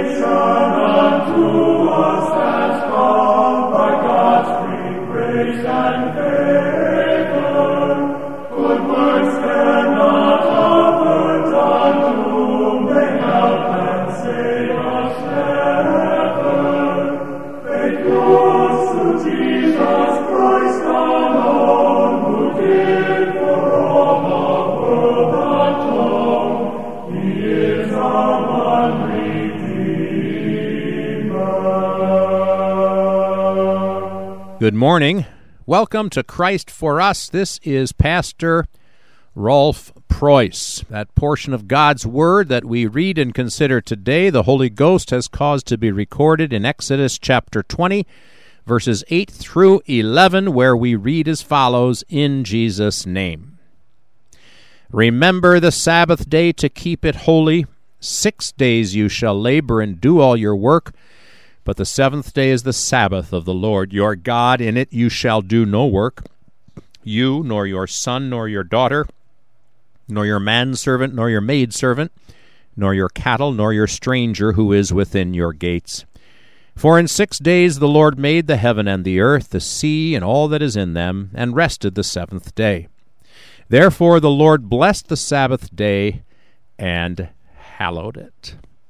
Good morning. Welcome to Christ for Us. This is Pastor Rolf Preuss. That portion of God's Word that we read and consider today, the Holy Ghost has caused to be recorded in Exodus chapter 20, verses 8 through 11, where we read as follows, in Jesus' name. Remember the Sabbath day to keep it holy. 6 days you shall labor and do all your work, but the seventh day is the Sabbath of the Lord your God. In it you shall do no work, you, nor your son, nor your daughter, nor your manservant, nor your maidservant, nor your cattle, nor your stranger who is within your gates. For in 6 days the Lord made the heaven and the earth, the sea, and all that is in them, and rested the seventh day. Therefore the Lord blessed the Sabbath day and hallowed it.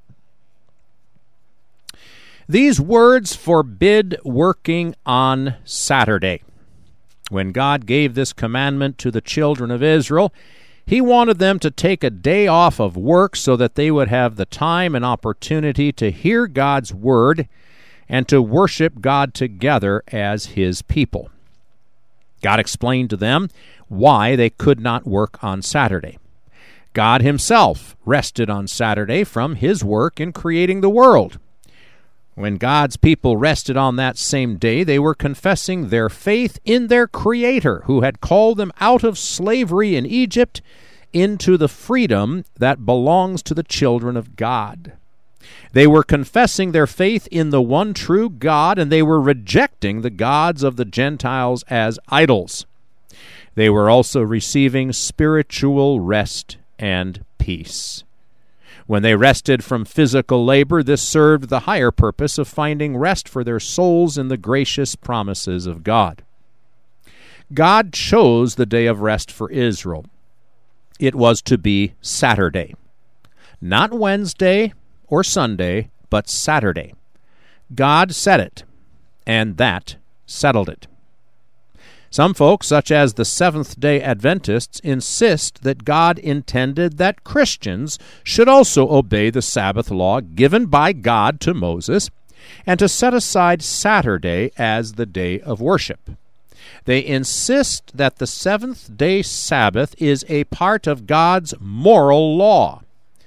These words forbid working on Saturday. When God gave this commandment to the children of Israel, He wanted them to take a day off of work so that they would have the time and opportunity to hear God's word and to worship God together as His people. God explained to them why they could not work on Saturday. God Himself rested on Saturday from His work in creating the world. When God's people rested on that same day, they were confessing their faith in their Creator, who had called them out of slavery in Egypt into the freedom that belongs to the children of God. They were confessing their faith in the one true God, and they were rejecting the gods of the Gentiles as idols. They were also receiving spiritual rest and peace. When they rested from physical labor, this served the higher purpose of finding rest for their souls in the gracious promises of God. God chose the day of rest for Israel. It was to be Saturday. Not Wednesday or Sunday, but Saturday. God said it, and that settled it. Some folks, such as the Seventh-day Adventists, insist that God intended that Christians should also obey the Sabbath law given by God to Moses and to set aside Saturday as the day of worship. They insist that the seventh-day Sabbath is a part of God's moral law,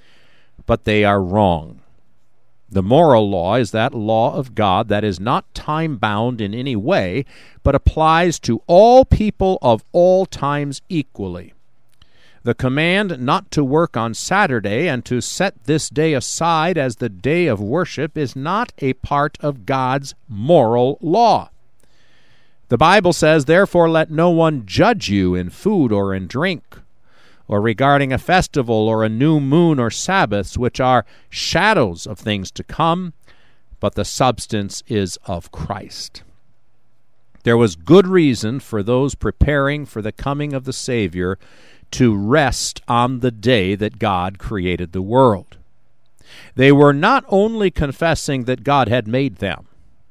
but they are wrong. The moral law is that law of God that is not time-bound in any way, but applies to all people of all times equally. The command not to work on Saturday and to set this day aside as the day of worship is not a part of God's moral law. The Bible says, "Therefore let no one judge you in food or in drink, or regarding a festival or a new moon or Sabbaths, which are shadows of things to come, but the substance is of Christ." There was good reason for those preparing for the coming of the Savior to rest on the day that God created the world. They were not only confessing that God had made them,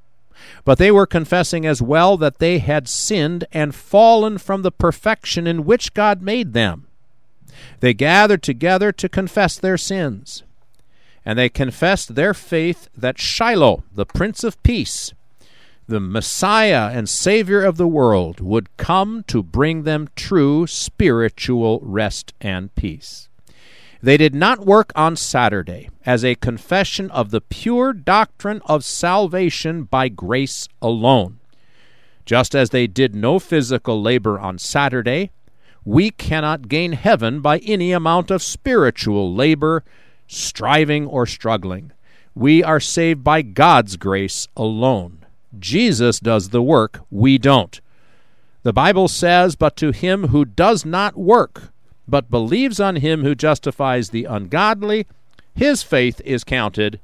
but they were confessing as well that they had sinned and fallen from the perfection in which God made them. They gathered together to confess their sins, and they confessed their faith that Shiloh, the Prince of Peace, the Messiah and Savior of the world, would come to bring them true spiritual rest and peace. They did not work on Saturday as a confession of the pure doctrine of salvation by grace alone. Just as they did no physical labor on Saturday, we cannot gain heaven by any amount of spiritual labor, striving, or struggling. We are saved by God's grace alone. Jesus does the work, we don't. The Bible says, "But to him who does not work, but believes on him who justifies the ungodly, his faith is counted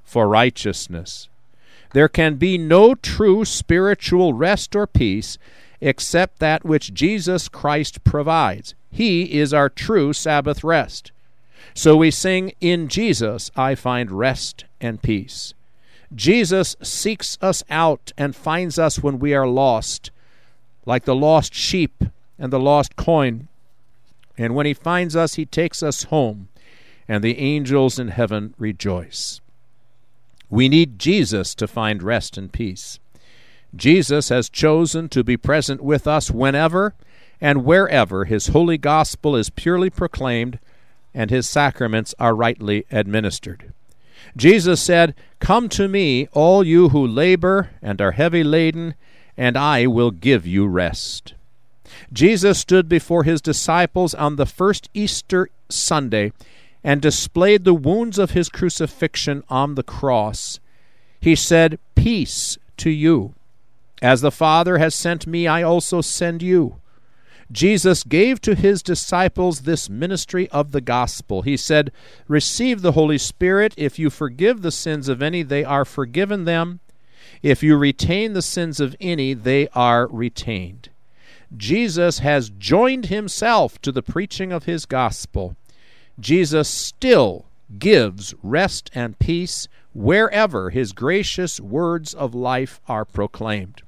for righteousness. There can be no true spiritual rest or peace except that which Jesus Christ provides. He is our true Sabbath rest. So we sing, "In Jesus I find rest and peace." Jesus seeks us out and finds us when we are lost, like the lost sheep and the lost coin. And when he finds us, he takes us home, and the angels in heaven rejoice. We need Jesus to find rest and peace. Jesus has chosen to be present with us whenever and wherever his holy gospel is purely proclaimed and his sacraments are rightly administered. Jesus said, "Come to me, all you who labor and are heavy laden, and I will give you rest." Jesus stood before his disciples on the first Easter Sunday and displayed the wounds of his crucifixion on the cross. He said, "Peace to you. As the Father has sent me, I also send you." Jesus gave to his disciples this ministry of the gospel. He said, "Receive the Holy Spirit. If you forgive the sins of any, they are forgiven them. If you retain the sins of any, they are retained." Jesus has joined himself to the preaching of his gospel. Jesus still gives rest and peace wherever his gracious words of life are proclaimed.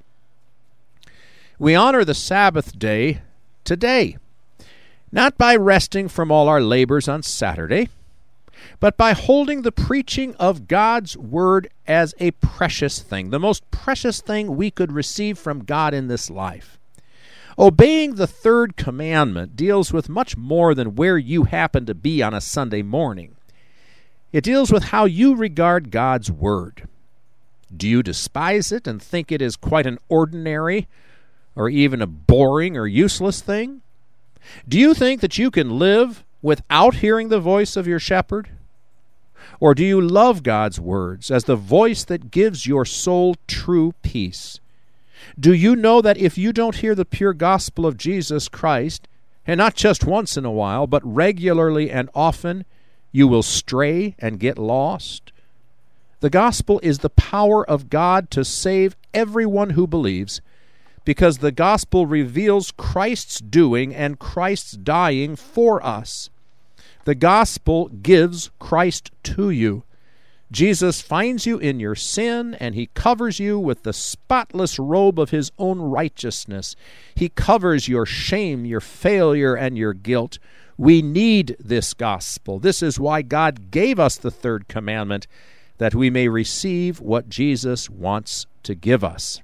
We honor the Sabbath day today, not by resting from all our labors on Saturday, but by holding the preaching of God's word as a precious thing, the most precious thing we could receive from God in this life. Obeying the third commandment deals with much more than where you happen to be on a Sunday morning. It deals with how you regard God's word. Do you despise it and think it is quite an ordinary or even a boring or useless thing? Do you think that you can live without hearing the voice of your shepherd? Or do you love God's words as the voice that gives your soul true peace? Do you know that if you don't hear the pure gospel of Jesus Christ, and not just once in a while, but regularly and often, you will stray and get lost? The gospel is the power of God to save everyone who believes, because the gospel reveals Christ's doing and Christ's dying for us. The gospel gives Christ to you. Jesus finds you in your sin, and he covers you with the spotless robe of his own righteousness. He covers your shame, your failure, and your guilt. We need this gospel. This is why God gave us the third commandment, that we may receive what Jesus wants to give us.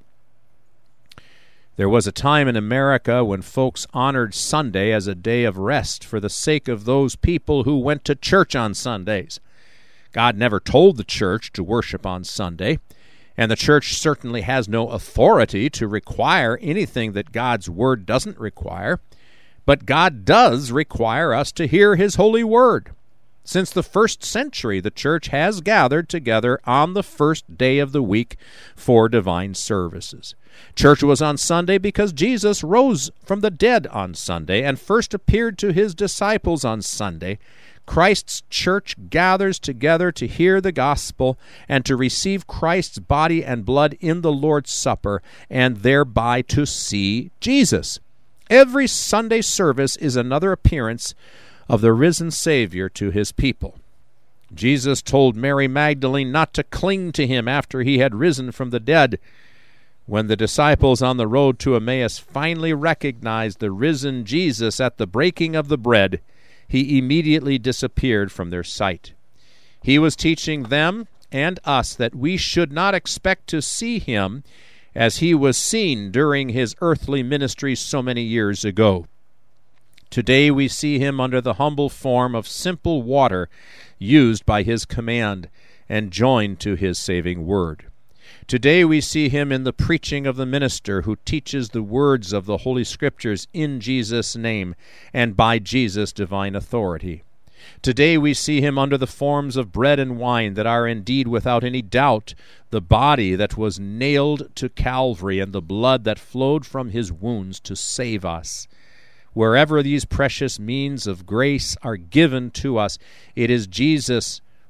There was a time in America when folks honored Sunday as a day of rest for the sake of those people who went to church on Sundays. God never told the church to worship on Sunday, and the church certainly has no authority to require anything that God's word doesn't require, but God does require us to hear his holy word. Since the first century, the church has gathered together on the first day of the week for divine services. Church was on Sunday because Jesus rose from the dead on Sunday and first appeared to his disciples on Sunday. Christ's church gathers together to hear the gospel and to receive Christ's body and blood in the Lord's Supper, and thereby to see Jesus. Every Sunday service is another appearance of the risen Savior to his people. Jesus told Mary Magdalene not to cling to him after he had risen from the dead. When the disciples on the road to Emmaus finally recognized the risen Jesus at the breaking of the bread, he immediately disappeared from their sight. He was teaching them and us that we should not expect to see him as he was seen during his earthly ministry so many years ago. Today we see him under the humble form of simple water used by his command and joined to his saving word. Today we see him in the preaching of the minister who teaches the words of the Holy Scriptures in Jesus' name and by Jesus' divine authority. Today we see him under the forms of bread and wine that are indeed without any doubt the body that was nailed to Calvary and the blood that flowed from his wounds to save us. Wherever these precious means of grace are given to us, it is Jesus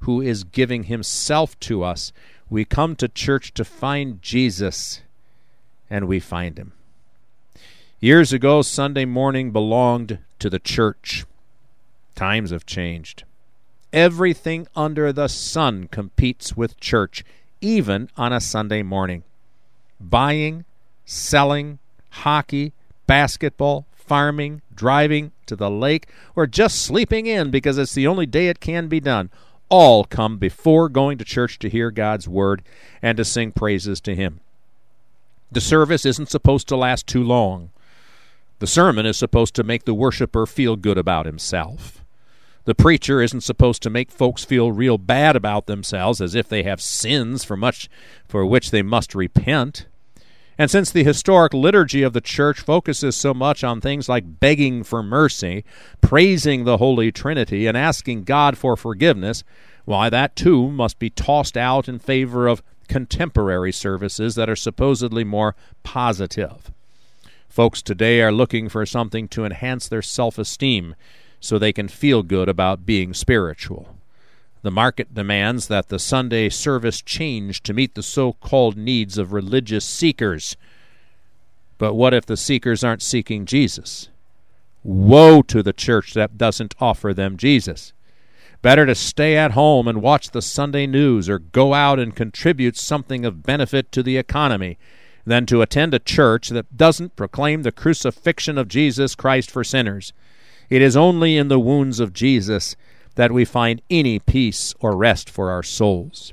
who is giving himself to us. We come to church to find Jesus, and we find him. Years ago, Sunday morning belonged to the church. Times have changed. Everything under the sun competes with church, even on a Sunday morning. Buying, selling, hockey, basketball, farming, driving to the lake, or just sleeping in because it's the only day it can be done, all come before going to church to hear God's word and to sing praises to him. The service isn't supposed to last too long. The sermon is supposed to make the worshiper feel good about himself. The preacher isn't supposed to make folks feel real bad about themselves as if they have sins for which they must repent. And since the historic liturgy of the church focuses so much on things like begging for mercy, praising the Holy Trinity, and asking God for forgiveness, why, that too must be tossed out in favor of contemporary services that are supposedly more positive. Folks today are looking for something to enhance their self-esteem so they can feel good about being spiritual. The market demands that the Sunday service change to meet the so-called needs of religious seekers. But what if the seekers aren't seeking Jesus? Woe to the church that doesn't offer them Jesus. Better to stay at home and watch the Sunday news or go out and contribute something of benefit to the economy than to attend a church that doesn't proclaim the crucifixion of Jesus Christ for sinners. It is only in the wounds of Jesus that we find any peace or rest for our souls.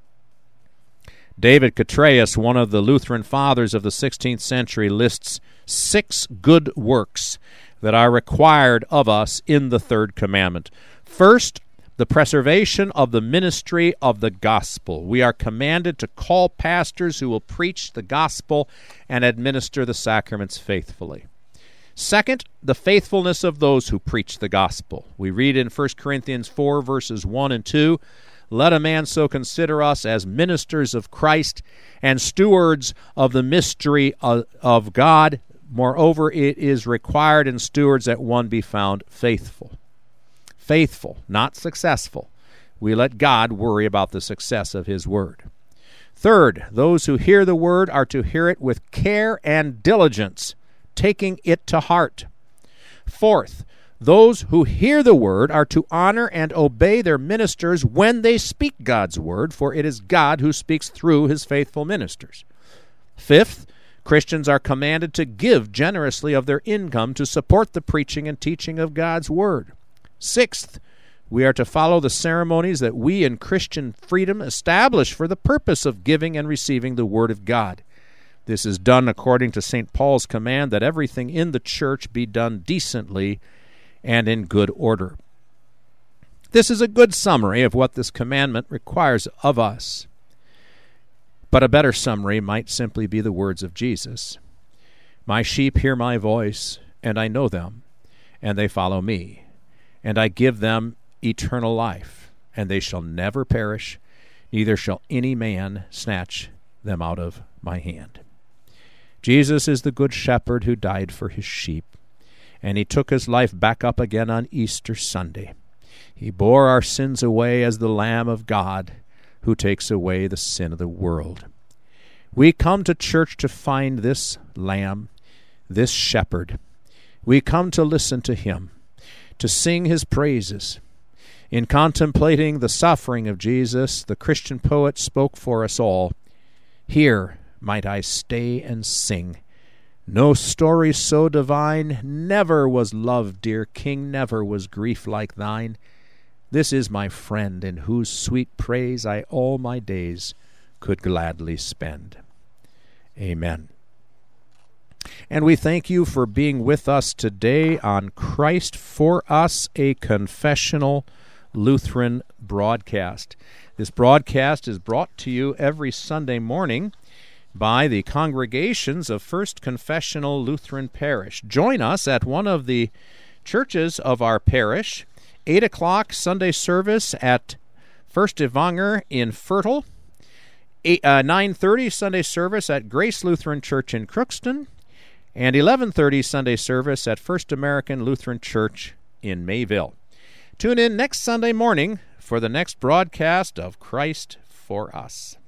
David Catreus, one of the Lutheran fathers of the 16th century, lists 6 good works that are required of us in the third commandment. First, the preservation of the ministry of the gospel. We are commanded to call pastors who will preach the gospel and administer the sacraments faithfully. Second, the faithfulness of those who preach the gospel. We read in 1 Corinthians 4, verses 1 and 2, "Let a man so consider us as ministers of Christ and stewards of the mystery of God. Moreover, it is required in stewards that one be found faithful." Faithful, not successful. We let God worry about the success of his word. Third, those who hear the word are to hear it with care and diligence, taking it to heart. Fourth, those who hear the word are to honor and obey their ministers when they speak God's word, for it is God who speaks through his faithful ministers. Fifth, Christians are commanded to give generously of their income to support the preaching and teaching of God's word. Sixth, we are to follow the ceremonies that we in Christian freedom establish for the purpose of giving and receiving the word of God. This is done according to St. Paul's command that everything in the church be done decently and in good order. This is a good summary of what this commandment requires of us. But a better summary might simply be the words of Jesus. "My sheep hear my voice, and I know them, and they follow me. And I give them eternal life, and they shall never perish, neither shall any man snatch them out of my hand." Jesus is the good shepherd who died for his sheep, and he took his life back up again on Easter Sunday. He bore our sins away as the Lamb of God who takes away the sin of the world. We come to church to find this Lamb, this shepherd. We come to listen to him, to sing his praises. In contemplating the suffering of Jesus, the Christian poet spoke for us all. "Here might I stay and sing. No story so divine, never was love, dear King, never was grief like thine. This is my friend, in whose sweet praise I all my days could gladly spend." Amen. And we thank you for being with us today on Christ for Us, a confessional Lutheran broadcast. This broadcast is brought to you every Sunday morning by the congregations of First Confessional Lutheran Parish. Join us at one of the churches of our parish. 8 o'clock Sunday service at First Evanger in Fertile. 9:30 Sunday service at Grace Lutheran Church in Crookston. And 11:30 Sunday service at First American Lutheran Church in Mayville. Tune in next Sunday morning for the next broadcast of Christ for Us.